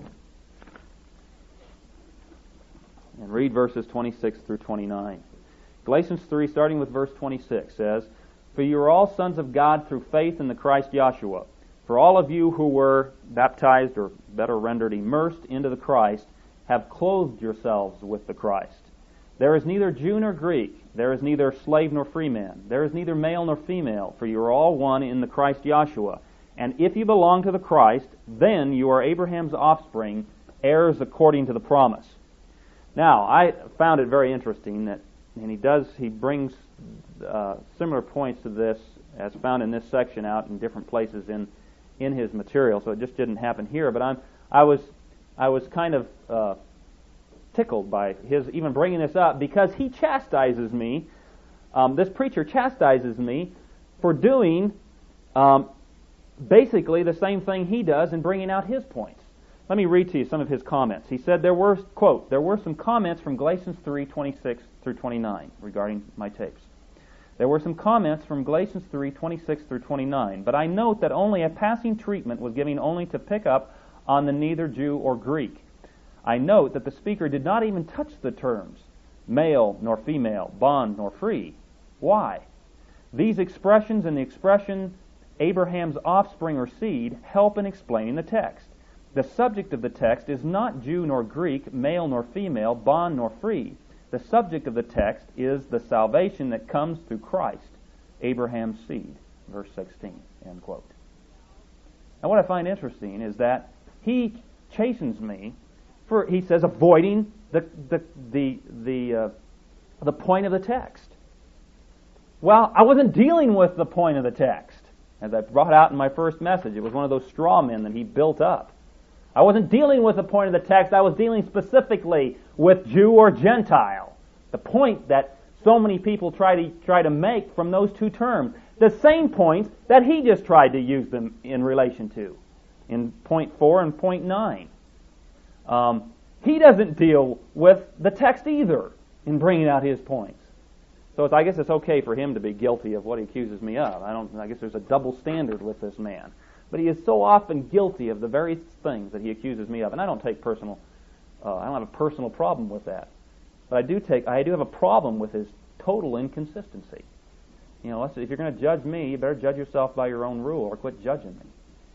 and read verses twenty-six through twenty-nine. Galatians three, starting with verse twenty-six, says, For you are all sons of God through faith in the Christ Yahshua. For all of you who were baptized, or better rendered, immersed into the Christ, have clothed yourselves with the Christ. There is neither Jew nor Greek, there is neither slave nor free man, there is neither male nor female, for you are all one in the Christ Yahshua. And if you belong to the Christ, then you are Abraham's offspring, heirs according to the promise. Now, I found it very interesting that, and he does, he brings uh, similar points to this as found in this section out in different places in in his material. So it just didn't happen here. But I'm I was I was kind of uh, tickled by his even bringing this up, because he chastises me. Um, this preacher chastises me for doing um, basically the same thing he does in bringing out his points. Let me read to you some of his comments. He said there were, quote, there were some comments from Galatians three, twenty-six through twenty-nine regarding my tapes. There were some comments from Galatians three, twenty-six through twenty-nine, but I note that only a passing treatment was given only to pick up on the neither Jew or Greek. I note that the speaker did not even touch the terms male nor female, bond nor free. Why? These expressions and the expression Abraham's offspring or seed, help in explaining the text. The subject of the text is not Jew nor Greek, male nor female, bond nor free. The subject of the text is the salvation that comes through Christ, Abraham's seed. Verse sixteen, end quote. Now what I find interesting is that he chastens me for, he says, avoiding the the the the, uh, the point of the text. Well, I wasn't dealing with the point of the text. As I brought out in my first message, it was one of those straw men that he built up. I wasn't dealing with the point of the text. I was dealing specifically with Jew or Gentile. The point that so many people try to try to make from those two terms. The same points that he just tried to use them in relation to, in point four and point nine. Um, he doesn't deal with the text either in bringing out his points. So it's, I guess it's okay for him to be guilty of what he accuses me of. I don't. I guess there's a double standard with this man. But he is so often guilty of the very things that he accuses me of, and I don't take personal. Uh, I don't have a personal problem with that. But I do take. I do have a problem with his total inconsistency. You know, if you're going to judge me, you better judge yourself by your own rule, or quit judging me.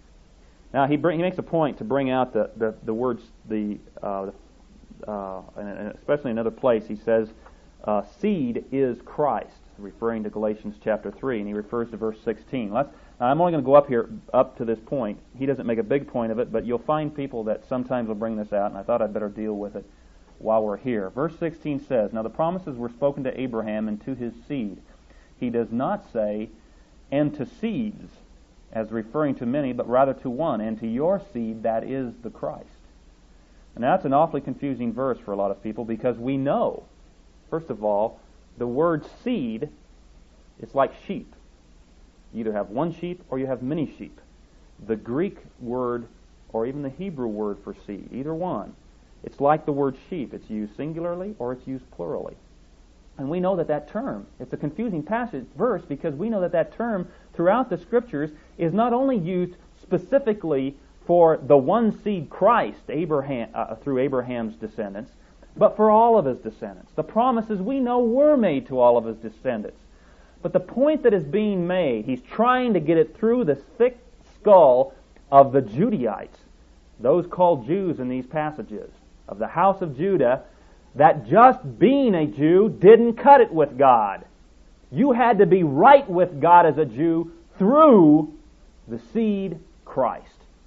Now he bring, he makes a point to bring out the the, the words the, uh, uh, and especially in another place he says. Uh, seed is Christ, referring to Galatians chapter three, and he refers to verse sixteen. Let's, now I'm only going to go up here, up to this point. He doesn't make a big point of it, but you'll find people that sometimes will bring this out, and I thought I'd better deal with it while we're here. Verse sixteen says, "Now the promises were spoken to Abraham and to his seed." He does not say, "and to seeds," as referring to many, but rather to one, "and to your seed, that is the Christ." And that's an awfully confusing verse for a lot of people, because we know, first of all, the word seed is like sheep. You either have one sheep or you have many sheep. The Greek word or even the Hebrew word for seed, either one, it's like the word sheep. It's used singularly or it's used plurally. And we know that that term, it's a confusing passage verse because we know that that term throughout the Scriptures is not only used specifically for the one seed Christ, Abraham, uh, through Abraham's descendants, but for all of his descendants. The promises we know were made to all of his descendants. But the point that is being made, he's trying to get it through the thick skull of the Judaites, those called Jews in these passages, of the house of Judah, that just being a Jew didn't cut it with God. You had to be right with God as a Jew through the seed Christ.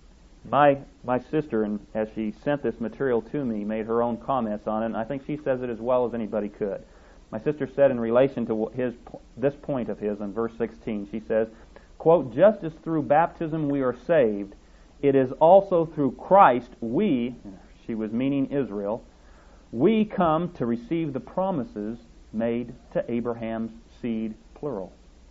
My my sister, and as she sent this material to me, made her own comments on it, and I think she says it as well as anybody could. My sister said in relation to his this point of his in verse sixteen, she says, quote, "Just as through baptism we are saved, it is also through Christ we," she was meaning Israel, "we come to receive the promises made to Abraham's seed," plural.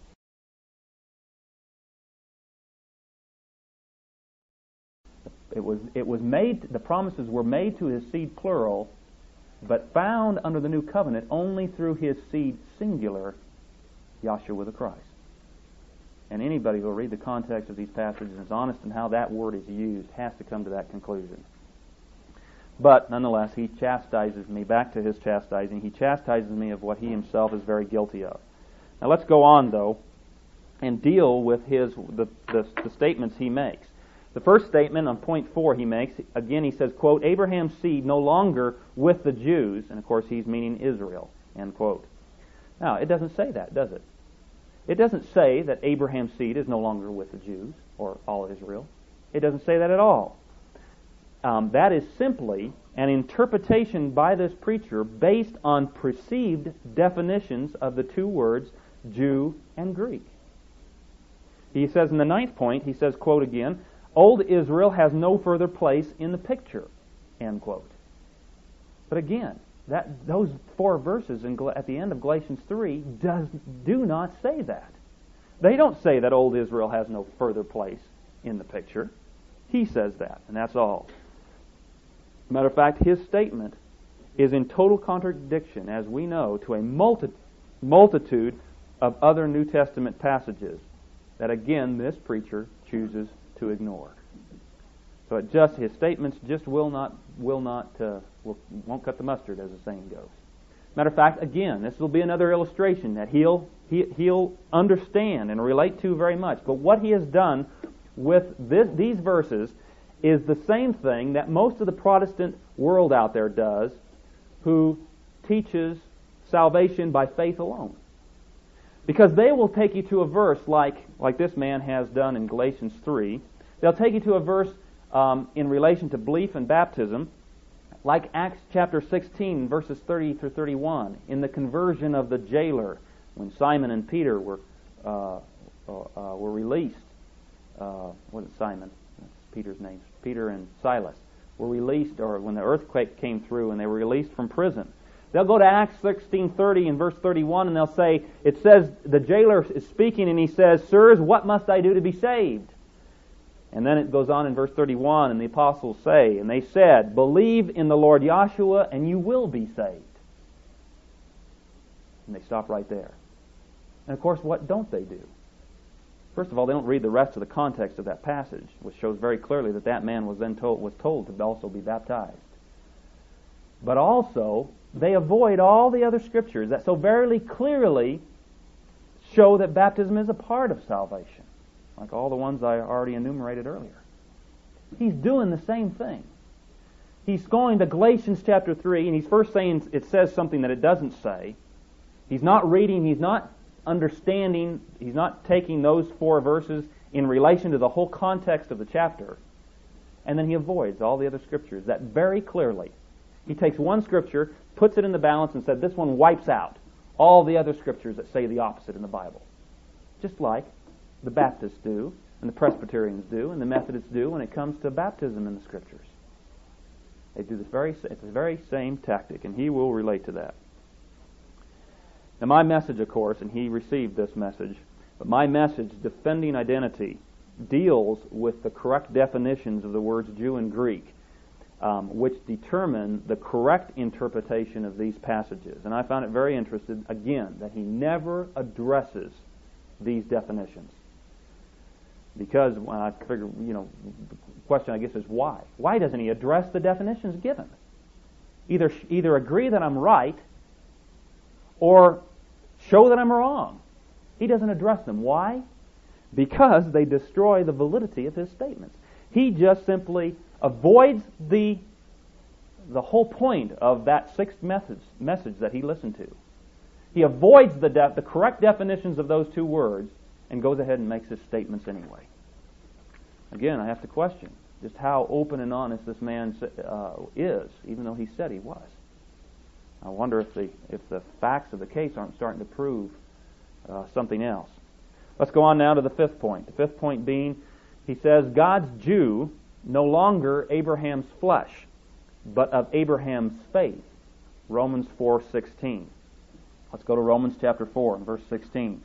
It was it was made. The promises were made to his seed, plural, but found under the new covenant only through his seed, singular, Yahshua the Christ. And anybody who will read the context of these passages and is honest in how that word is used has to come to that conclusion. But nonetheless, he chastises me, back to his chastising, he chastises me of what he himself is very guilty of. Now let's go on, though, and deal with his the, the, the statements he makes. The first statement on point four he makes, again he says, quote, "Abraham's seed no longer with the Jews," and of course he's meaning Israel, end quote. Now, it doesn't say that, does it? It doesn't say that Abraham's seed is no longer with the Jews, or all Israel. It doesn't say that at all. Um, that is simply an interpretation by this preacher based on perceived definitions of the two words Jew and Greek. He says in the ninth point, he says, quote again, "Old Israel has no further place in the picture," end quote. But again, that those four verses in, at the end of Galatians three does do not say that. They don't say that old Israel has no further place in the picture. He says that, and that's all. Matter of fact, his statement is in total contradiction, as we know, to a multi- multitude of other New Testament passages that, again, this preacher chooses to ignore. So it just his statements just will not will not uh, will, won't cut the mustard, as the saying goes. Matter of fact, again, this will be another illustration that he'll he, he'll understand and relate to very much. But what he has done with this, these verses is the same thing that most of the Protestant world out there does, who teaches salvation by faith alone. Because they will take you to a verse like, like this man has done in Galatians three. They'll take you to a verse um, in relation to belief and baptism, like Acts chapter sixteen, verses thirty through thirty-one, in the conversion of the jailer, when Simon and Peter were uh, uh, were released. Uh, what is Simon? That's Peter's name. Peter and Silas were released, or when the earthquake came through and they were released from prison. They'll go to Acts sixteen thirty and verse thirty-one, and they'll say, it says, the jailer is speaking, and he says, "Sirs, what must I do to be saved?" And then it goes on in verse thirty-one, and the apostles say, and they said, "Believe in the Lord Yahshua, and you will be saved." And they stop right there. And of course, what don't they do? First of all, they don't read the rest of the context of that passage, which shows very clearly that that man was then told, was told to also be baptized. But also, they avoid all the other scriptures that so very clearly show that baptism is a part of salvation, like all the ones I already enumerated earlier. He's doing the same thing. He's going to Galatians chapter three, and he's first saying it says something that it doesn't say. He's not reading, he's not understanding, he's not taking those four verses in relation to the whole context of the chapter. And then he avoids all the other scriptures that very clearly. He takes one scripture, puts it in the balance, and said this one wipes out all the other scriptures that say the opposite in the Bible. Just like the Baptists do, and the Presbyterians do, and the Methodists do when it comes to baptism in the scriptures. They do this very, it's the very same tactic, and he will relate to that. Now my message, of course, and he received this message, but my message, Defending Identity, deals with the correct definitions of the words Jew and Greek, um, which determine the correct interpretation of these passages. And I found it very interesting, again, that he never addresses these definitions. Because when I figure, you know, the question I guess is why? Why doesn't he address the definitions given? Either either agree that I'm right, or show that I'm wrong. He doesn't address them. Why? Because they destroy the validity of his statements. He just simply avoids the the whole point of that sixth message, message that he listened to. He avoids the de- the correct definitions of those two words and goes ahead and makes his statements anyway. Again, I have to question just how open and honest this man uh, is, even though he said he was. I wonder if the if the facts of the case aren't starting to prove uh, something else. Let's go on now to the fifth point. The fifth point being, he says, God's Jew, no longer Abraham's flesh, but of Abraham's faith. Romans four sixteen. Let's go to Romans chapter four and verse sixteen.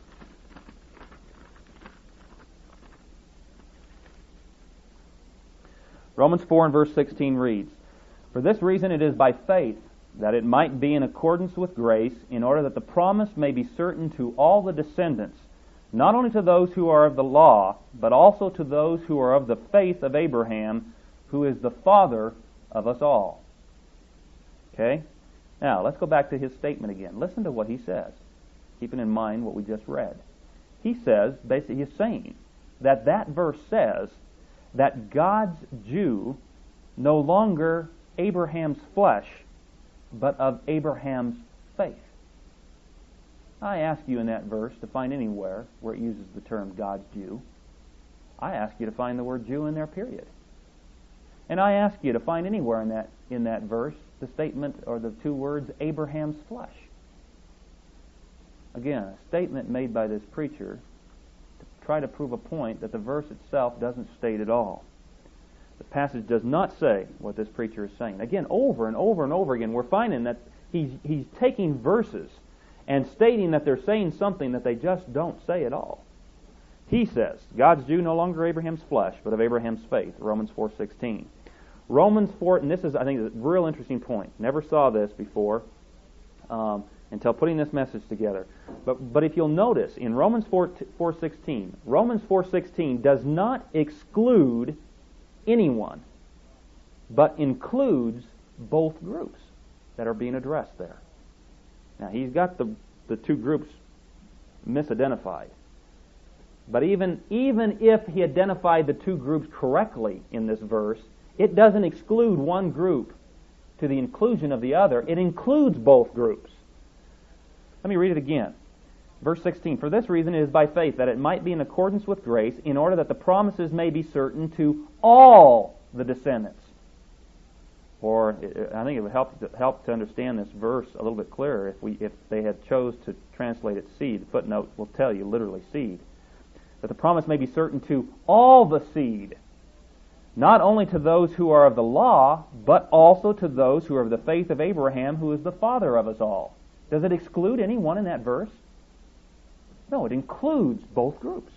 Romans four and verse sixteen reads, "For this reason it is by faith, that it might be in accordance with grace, in order that the promise may be certain to all the descendants, not only to those who are of the law, but also to those who are of the faith of Abraham, who is the father of us all." Okay? Now, let's go back to his statement again. Listen to what he says, keeping in mind what we just read. He says, basically, he's saying that that verse says that God's Jew, no longer Abraham's flesh, but of Abraham's faith. I ask you in that verse to find anywhere where it uses the term God's Jew. I ask you to find the word Jew in there, period. And I ask you to find anywhere in that in that verse the statement or the two words Abraham's flesh. Again, a statement made by this preacher to try to prove a point that the verse itself doesn't state at all. The passage does not say what this preacher is saying. Again, over and over and over again, we're finding that he's, he's taking verses and stating that they're saying something that they just don't say at all. He says, God's Jew, no longer Abraham's flesh, but of Abraham's faith, Romans four sixteen. Romans four, and this is, I think, a real interesting point. Never saw this before um, until putting this message together. But but if you'll notice, in Romans four sixteen, Romans four sixteen does not exclude anyone, but includes both groups that are being addressed there. Now, he's got the, the two groups misidentified. But even, even if he identified the two groups correctly in this verse, it doesn't exclude one group to the inclusion of the other. It includes both groups. Let me read it again. Verse sixteen, "For this reason it is by faith, that it might be in accordance with grace, in order that the promises may be certain to all the descendants." Or, I think it would help to, help to understand this verse a little bit clearer if we if they had chose to translate it seed. The footnote will tell you literally seed. That the promise may be certain to all the seed, not only to those who are of the law, but also to those who are of the faith of Abraham, who is the father of us all. Does it exclude anyone in that verse? No, it includes both groups.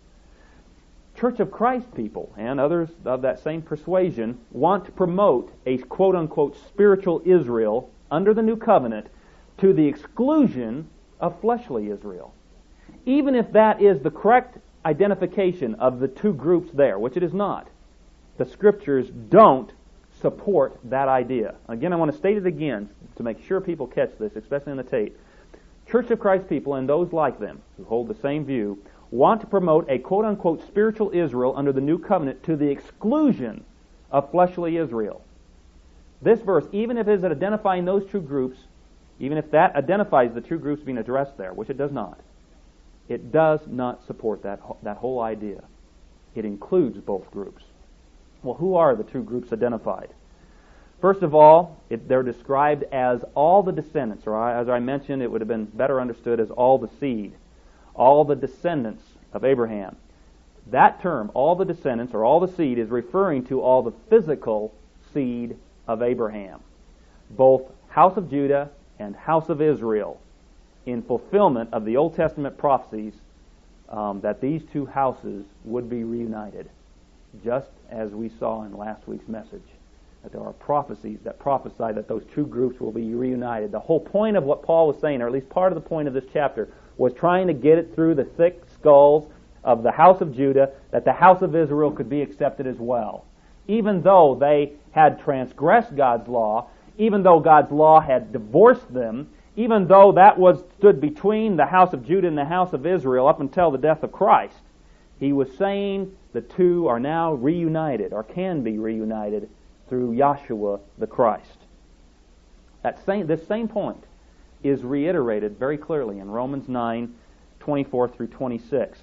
Church of Christ people and others of that same persuasion want to promote a quote-unquote spiritual Israel under the new covenant to the exclusion of fleshly Israel. Even if that is the correct identification of the two groups there, which it is not, the Scriptures don't support that idea. Again, I want to state it again to make sure people catch this, especially on the tape. Church of Christ people and those like them who hold the same view want to promote a quote-unquote spiritual Israel under the new covenant to the exclusion of fleshly Israel. This verse, even if it is identifying those two groups, even if that identifies the two groups being addressed there, which it does not, it does not support that, that whole idea. It includes both groups. Well, who are the two groups identified? First of all, it, they're described as all the descendants, or as I mentioned, it would have been better understood as all the seed, all the descendants of Abraham. That term, all the descendants, or all the seed, is referring to all the physical seed of Abraham, both house of Judah and house of Israel, in fulfillment of the Old Testament prophecies um, that these two houses would be reunited, just as we saw in last week's message. That there are prophecies that prophesy that those two groups will be reunited. The whole point of what Paul was saying, or at least part of the point of this chapter, was trying to get it through the thick skulls of the house of Judah that the house of Israel could be accepted as well. Even though they had transgressed God's law, even though God's law had divorced them, even though that was stood between the house of Judah and the house of Israel up until the death of Christ, he was saying the two are now reunited, or can be reunited, through Yahshua the Christ. That same, this same point is reiterated very clearly in Romans nine, twenty-four through twenty-six.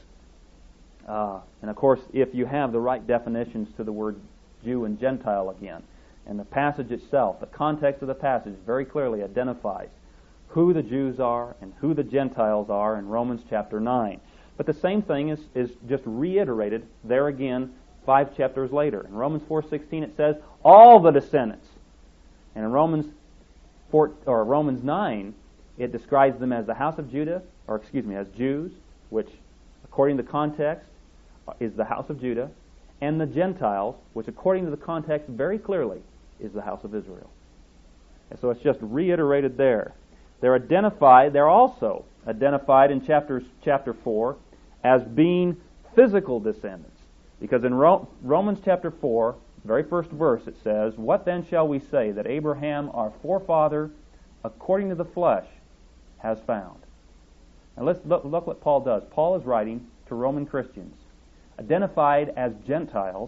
Uh, and of course, if you have the right definitions to the word Jew and Gentile again, and the passage itself, the context of the passage very clearly identifies who the Jews are and who the Gentiles are in Romans chapter nine. But the same thing is, is just reiterated there again five chapters later. In Romans four sixteen it says, all the descendants. And in Romans four, or Romans nine, it describes them as the house of Judah, or excuse me, as Jews, which according to the context is the house of Judah, and the Gentiles, which according to the context very clearly is the house of Israel. And so it's just reiterated there. They're identified, they're also identified in chapters, chapter four as being physical descendants. Because in Ro- Romans chapter four, very first verse, it says, "What then shall we say that Abraham, our forefather, according to the flesh, has found?" Now let's look, look what Paul does. Paul is writing to Roman Christians, identified as Gentiles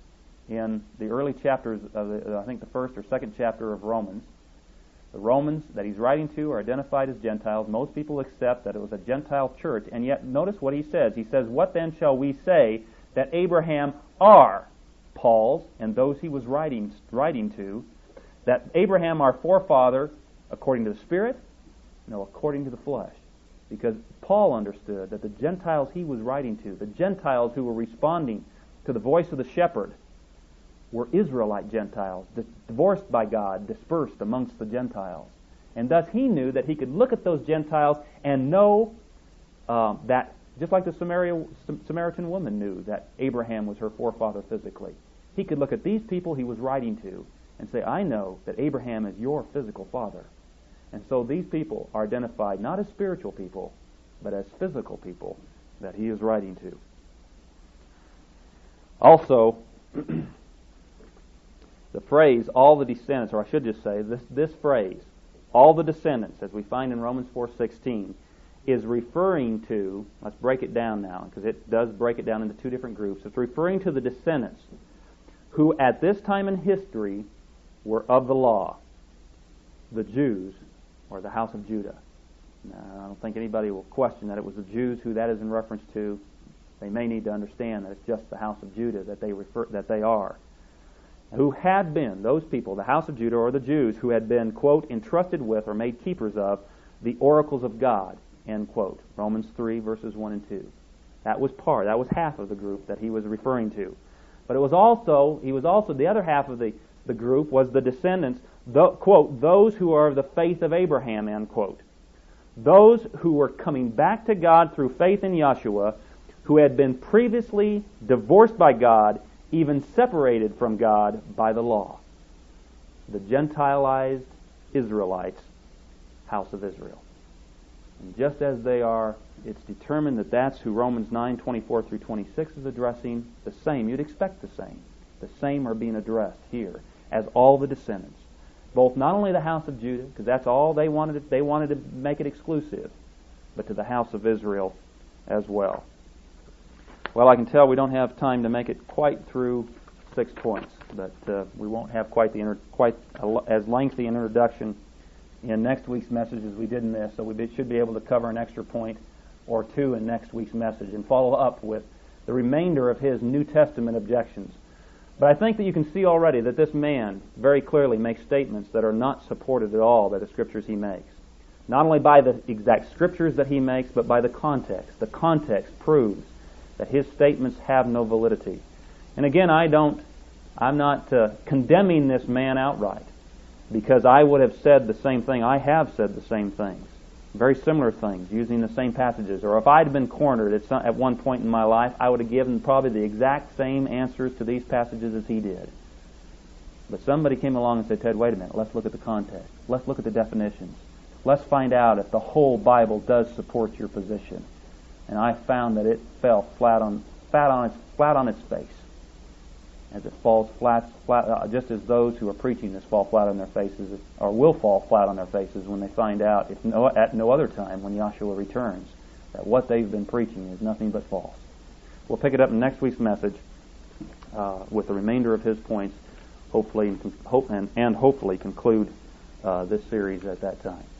in the early chapters of, the, I think, the first or second chapter of Romans. The Romans that he's writing to are identified as Gentiles. Most people accept that it was a Gentile church, and yet notice what he says. He says, "What then shall we say that Abraham are?" Paul's and those he was writing writing to, that Abraham our forefather according to the Spirit? No, according to the flesh. Because Paul understood that the Gentiles he was writing to, the Gentiles who were responding to the voice of the shepherd, were Israelite Gentiles, divorced by God, dispersed amongst the Gentiles. And thus he knew that he could look at those Gentiles and know uh, that, just like the Samaria, Samaritan woman knew that Abraham was her forefather physically. He could look at these people he was writing to and say, I know that Abraham is your physical father. And so these people are identified not as spiritual people, but as physical people that he is writing to. Also, the phrase, all the descendants, or I should just say, this, this phrase, all the descendants, as we find in Romans four sixteen, is referring to, let's break it down now, because it does break it down into two different groups. It's referring to the descendants who at this time in history were of the law, the Jews, or the house of Judah. Now, I don't think anybody will question that it was the Jews who that is in reference to. They may need to understand that it's just the house of Judah that they refer that they are. Who had been, those people, the house of Judah or the Jews, who had been, quote, entrusted with or made keepers of the oracles of God, end quote. Romans three, verses one and two. That was part, that was half of the group that he was referring to. But it was also, he was also, the other half of the, the group was the descendants, the, quote, those who are of the faith of Abraham, end quote. Those who were coming back to God through faith in Yeshua, who had been previously divorced by God, even separated from God by the law. The Gentilized Israelites, house of Israel. And just as they are, it's determined that that's who Romans nine, twenty-four through twenty-six is addressing. The same, you'd expect the same. The same are being addressed here as all the descendants. Both not only the house of Judah, because that's all they wanted, to, they wanted to make it exclusive, but to the house of Israel as well. Well, I can tell we don't have time to make it quite through six points, but uh, we won't have quite the inter- quite a, as lengthy an introduction in next week's message as we did in this, so we be, should be able to cover an extra point or two in next week's message and follow up with the remainder of his New Testament objections. But I think that you can see already that this man very clearly makes statements that are not supported at all by the scriptures he makes. Not only by the exact scriptures that he makes, but by the context. The context proves that his statements have no validity. And again, I don't, I'm not uh, condemning this man outright, because I would have said the same thing. I have said the same things, very similar things, using the same passages. Or if I'd been cornered at, some, at one point in my life, I would have given probably the exact same answers to these passages as he did. But somebody came along and said, Ted, wait a minute, let's look at the context. Let's look at the definitions. Let's find out if the whole Bible does support your position. And I found that it fell flat on flat on its flat on its face, as it falls flat, flat uh, just as those who are preaching this fall flat on their faces, or will fall flat on their faces when they find out, if no, at no other time when Yahshua returns, that what they've been preaching is nothing but false. We'll pick it up in next week's message uh, with the remainder of his points, hopefully, and, and, and hopefully conclude uh, this series at that time.